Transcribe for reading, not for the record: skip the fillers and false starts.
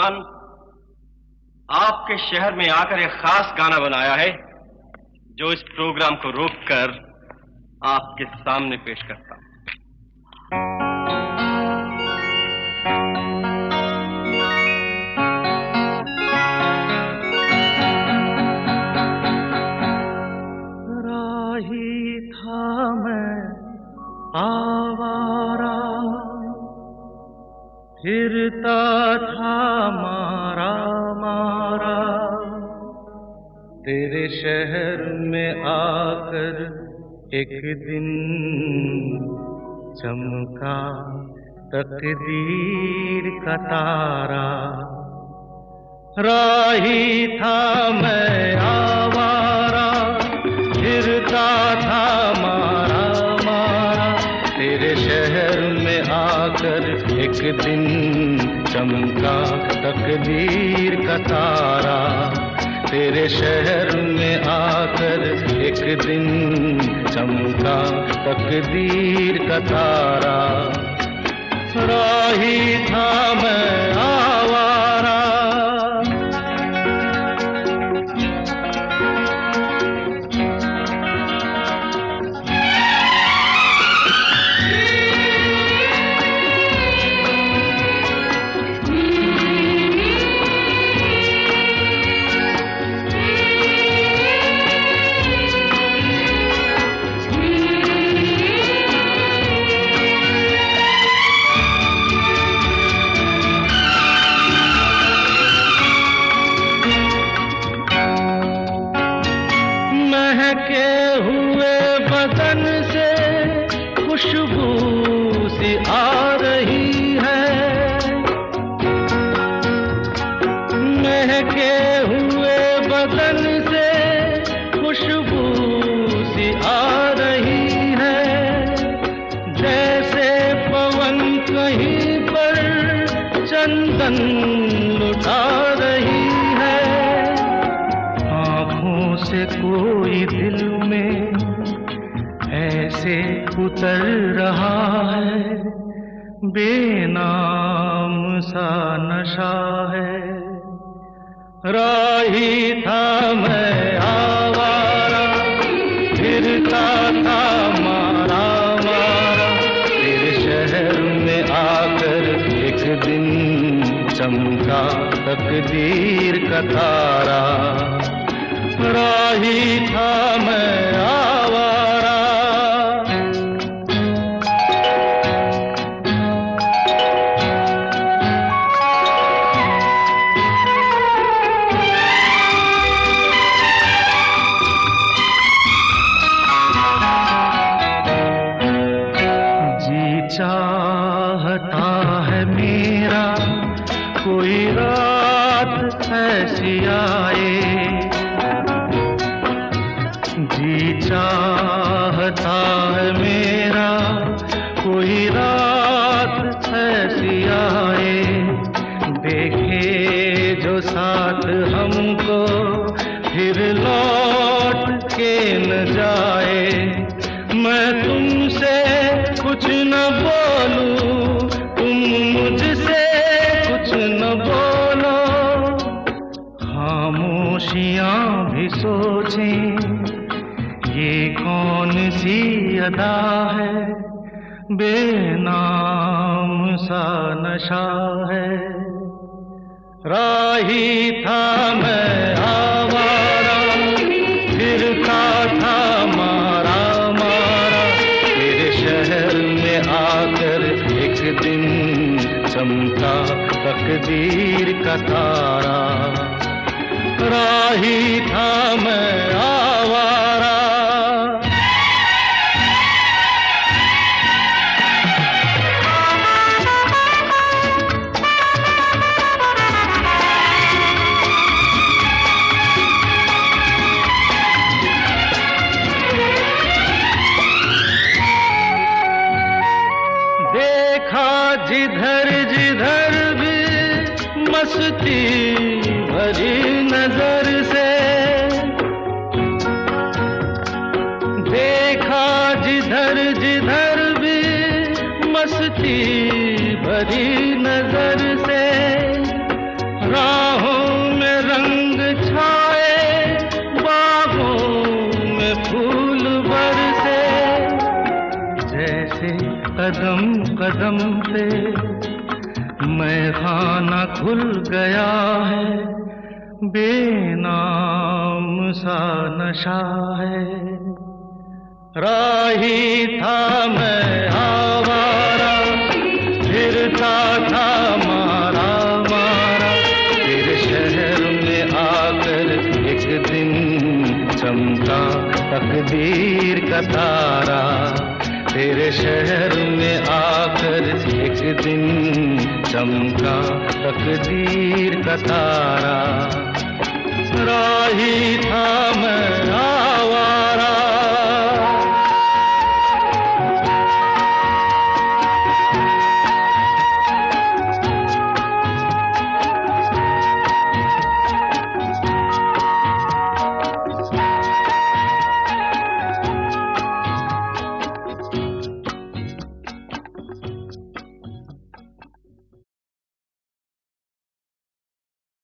मेहमान आपके शहर में आकर एक खास गाना बनाया है जो इस प्रोग्राम को रोककर आपके सामने पेश करता हूं। राही था मैं आवारा, फिरता था मारा मारा, तेरे शहर में आकर एक दिन चमका तकदीर का तारा। राही था मैं आवारा, फिरता था मारा मारा, तेरे शहर में आकर एक दिन चमका तकदीर का तारा। तेरे शहर में आकर एक दिन चमका तकदीर का तारा। राही था मैं आवारा। महके हुए बदन से खुशबू सी आ रही है, महके हुए बदन से खुशबू सी आ रही है। जैसे पवन कहीं पर चंदन लुटा रही है, से कोई दिल में ऐसे उतर रहा है, बेनाम सा नशा है। राही था मैं आवारा, फिरता था मारा मारा, तेरे शहर में आकर एक दिन चमका तकदीर का तारा। राही था मैं आवारा। जी चाहता है मेरा कोई रात ऐसी आए, जी चाहता है मेरा कोई रात ऐसी आए, देखे जो साथ हमको फिर लौट के न जाए। मैं तुमसे कुछ न बोलूं, तुम मुझसे कुछ न बोलो, खामोशियां भी सोचें ये कौन सी अदा है, बेनाम सा नशा है। राही था मैं आवारा, फिरता था मारा मारा, तेरे शहर में आकर एक दिन चमका तकदीर का तारा। राही था मैं आवारा। देखा जिधर जिधर भी मस्ती भरी नजर से, देखा जिधर जिधर भी मस्ती भरी नजर से, राहों में रंग छाए, बागों में फूल बरसे, जैसे कदम कदम पे मैं खाना खुल गया है, बेनाम सा नशा है। राही था मैं आवारा, फिरता था मारा मारा, फिर शहर में आकर एक दिन चमका तकदीर का तारा। तेरे शहर में आकर एक दिन चमका तकदीर का तारा। राही था मैं आवारा,